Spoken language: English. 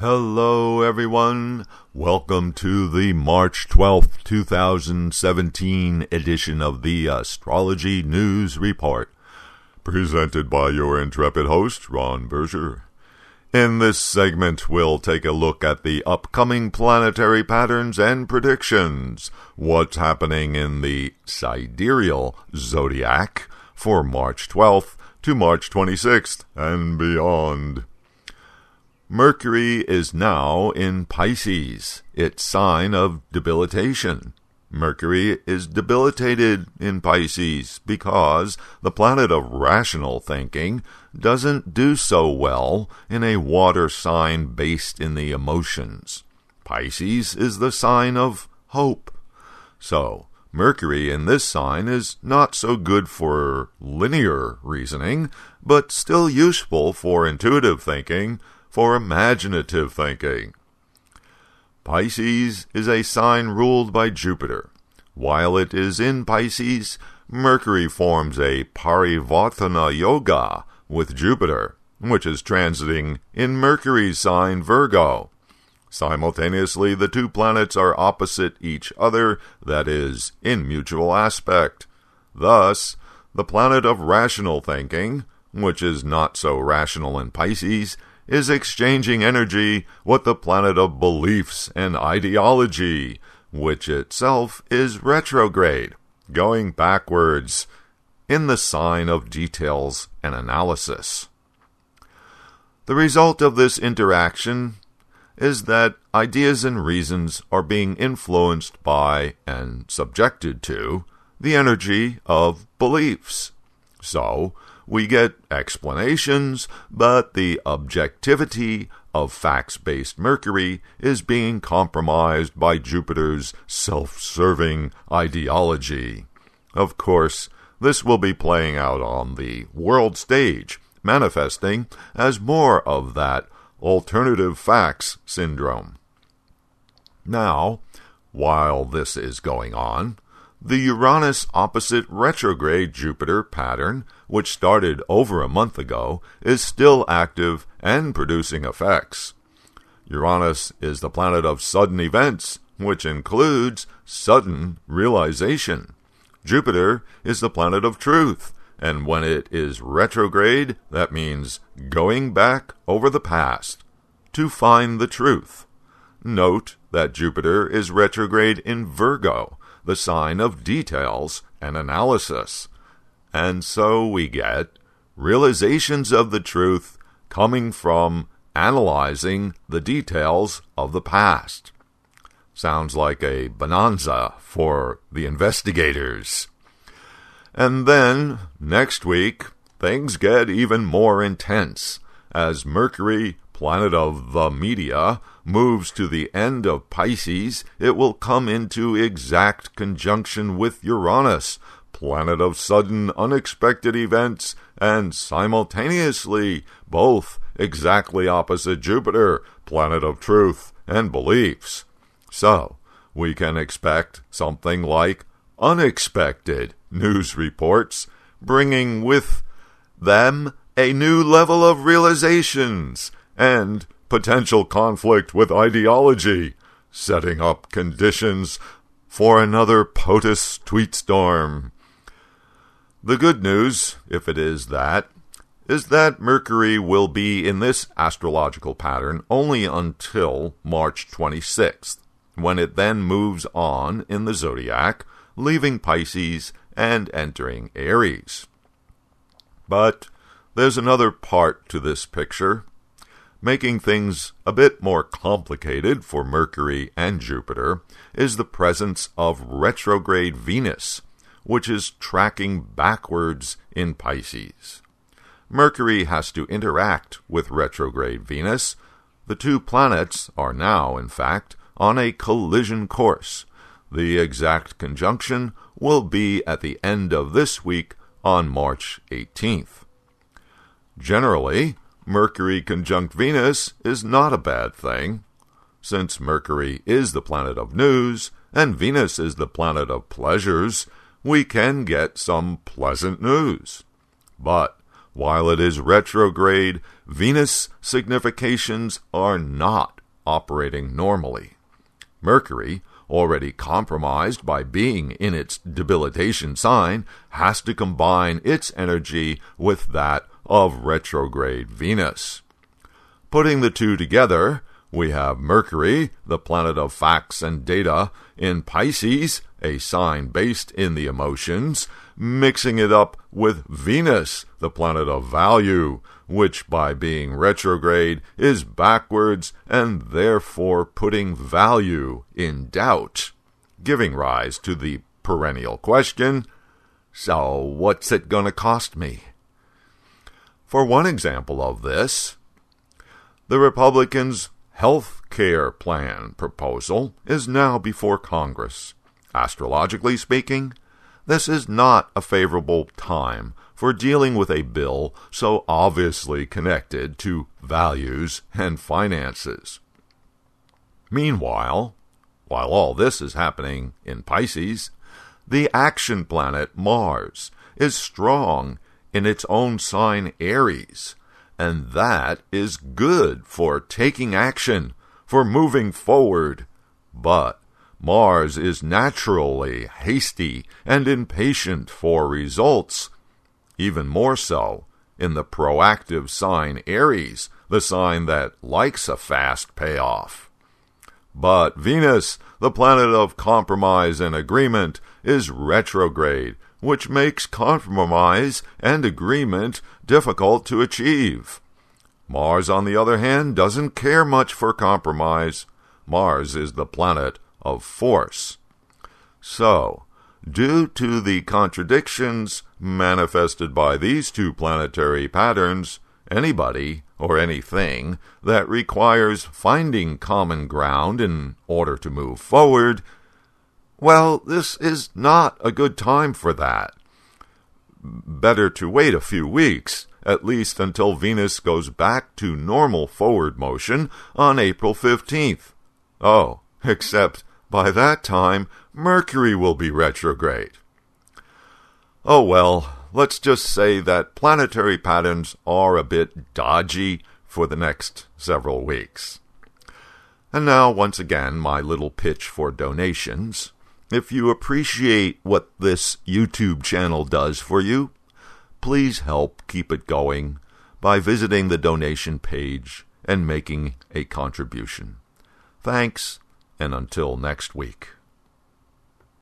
Hello, everyone. Welcome to the March 12th, 2017 edition of the Astrology News Report, presented by your intrepid host, Ron Berger. In this segment, we'll take a look at the upcoming planetary patterns and predictions, what's happening in the sidereal zodiac for March 12th to March 26th and beyond. Mercury is now in Pisces, its sign of debilitation. Mercury is debilitated in Pisces because the planet of rational thinking doesn't do so well in a water sign based in the emotions. Pisces is the sign of hope. So, Mercury in this sign is not so good for linear reasoning, but still useful for intuitive thinking, for imaginative thinking. Pisces is a sign ruled by Jupiter. While it is in Pisces, Mercury forms a Parivartana Yoga with Jupiter, which is transiting in Mercury's sign Virgo. Simultaneously, the two planets are opposite each other, that is, in mutual aspect. Thus, the planet of rational thinking, which is not so rational in Pisces, is exchanging energy with the planet of beliefs and ideology, which itself is retrograde, going backwards, in the sign of details and analysis. The result of this interaction is that ideas and reasons are being influenced by and subjected to the energy of beliefs. So, we get explanations, but the objectivity of facts-based Mercury is being compromised by Jupiter's self-serving ideology. Of course, this will be playing out on the world stage, manifesting as more of that alternative facts syndrome. Now, while this is going on, the Uranus opposite retrograde Jupiter pattern, which started over a month ago, is still active and producing effects. Uranus is the planet of sudden events, which includes sudden realization. Jupiter is the planet of truth, and when it is retrograde, that means going back over the past to find the truth. Note that Jupiter is retrograde in Virgo, the sign of details and analysis. And so we get realizations of the truth coming from analyzing the details of the past. Sounds like a bonanza for the investigators. And then, next week, things get even more intense as Mercury, planet of the media, moves to the end of Pisces. It will come into exact conjunction with Uranus, planet of sudden, unexpected events, and simultaneously both exactly opposite Jupiter, planet of truth and beliefs. So, we can expect something like unexpected news reports, bringing with them a new level of realizations and potential conflict with ideology, setting up conditions for another POTUS tweet storm. The good news, if it is that Mercury will be in this astrological pattern only until March 26th, when it then moves on in the zodiac, leaving Pisces and entering Aries. But there's another part to this picture. Making things a bit more complicated for Mercury and Jupiter is the presence of retrograde Venus, which is tracking backwards in Pisces. Mercury has to interact with retrograde Venus. The two planets are now, in fact, on a collision course. The exact conjunction will be at the end of this week on March 18th. Generally, Mercury conjunct Venus is not a bad thing. Since Mercury is the planet of news and Venus is the planet of pleasures, we can get some pleasant news. But while it is retrograde, Venus significations are not operating normally. Mercury, already compromised by being in its debilitation sign, has to combine its energy with that of retrograde Venus. Putting the two together, we have Mercury, the planet of facts and data, in Pisces, a sign based in the emotions, mixing it up with Venus, the planet of value, which by being retrograde is backwards and therefore putting value in doubt, giving rise to the perennial question, so what's it going to cost me? For one example of this, the Republicans' health care plan proposal is now before Congress. Astrologically speaking, this is not a favorable time for dealing with a bill so obviously connected to values and finances. Meanwhile, while all this is happening in Pisces, the action planet Mars is strong in its own sign Aries, and that is good for taking action, for moving forward. But Mars is naturally hasty and impatient for results, even more so in the proactive sign Aries, the sign that likes a fast payoff. But Venus, the planet of compromise and agreement, is retrograde, which makes compromise and agreement difficult to achieve. Mars, on the other hand, doesn't care much for compromise. Mars is the planet of force. So, due to the contradictions manifested by these two planetary patterns, anybody or anything that requires finding common ground in order to move forward, well, this is not a good time for that. Better to wait a few weeks, at least until Venus goes back to normal forward motion on April 15th. Oh, except by that time, Mercury will be retrograde. Oh well, let's just say that planetary patterns are a bit dodgy for the next several weeks. And now, once again, my little pitch for donations. If you appreciate what this YouTube channel does for you, please help keep it going by visiting the donation page and making a contribution. Thanks, and until next week.